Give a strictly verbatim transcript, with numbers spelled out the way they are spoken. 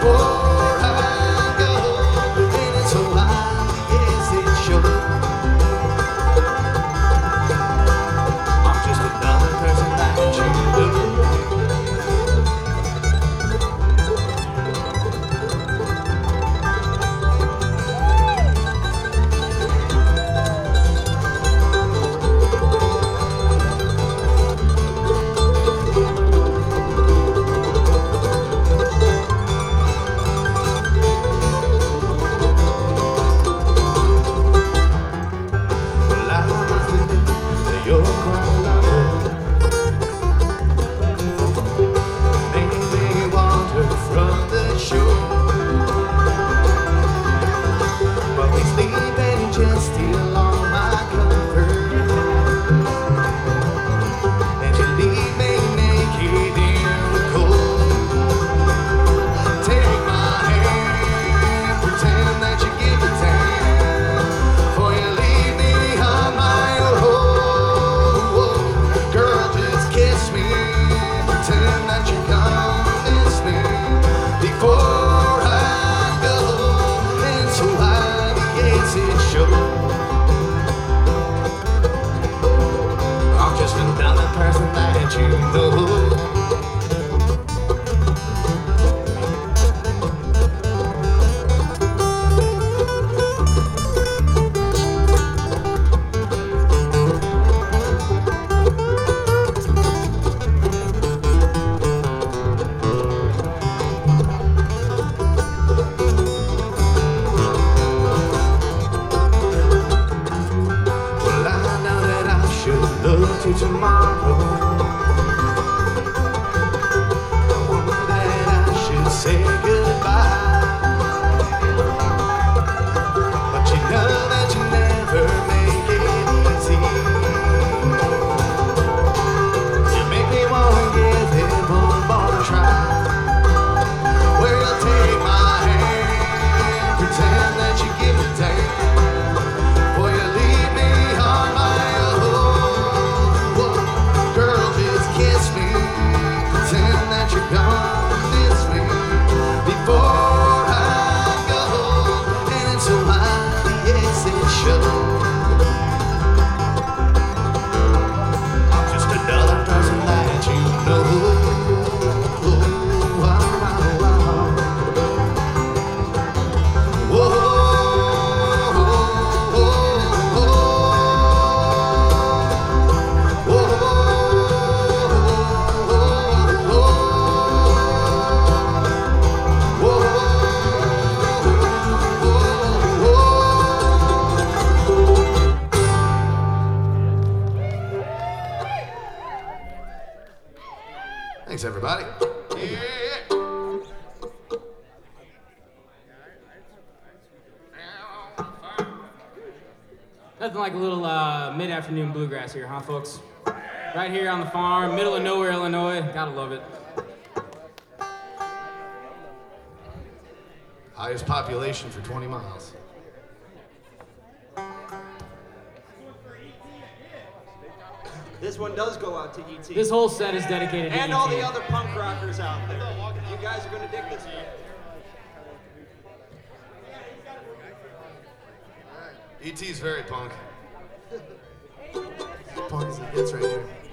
Thanks, everybody. Yeah. Nothing like a little uh, mid-afternoon bluegrass here, huh, folks? Right here on the farm, middle of nowhere, Illinois. Gotta love it. Highest population for twenty miles. This one does go out to E T. This whole set is dedicated to E T. And all the other punk rockers out there. You guys are going to dig this one. E T's very punk. Punk as it gets right here.